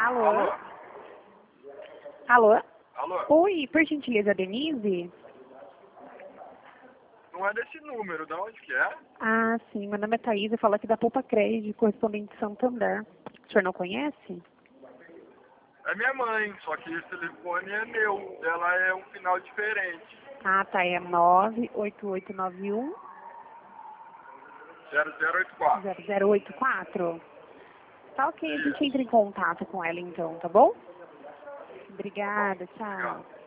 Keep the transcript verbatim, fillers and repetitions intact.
Alô? Alô? Alô? Alô? Oi, por gentileza, Denise? Não é desse número, de onde que é? Ah, sim, meu nome é Thaís, eu falo aqui da Poupa Crédito, correspondente de Santander. O senhor não conhece? É minha mãe, só que esse telefone é meu. Ela é um final diferente. Ah, tá, é nove oito oito nove um zero zero oito quatro. zero zero oito quatro. Tá ok, a gente Isso. entra em contato com ela então, tá bom? Obrigada, Obrigado. tchau.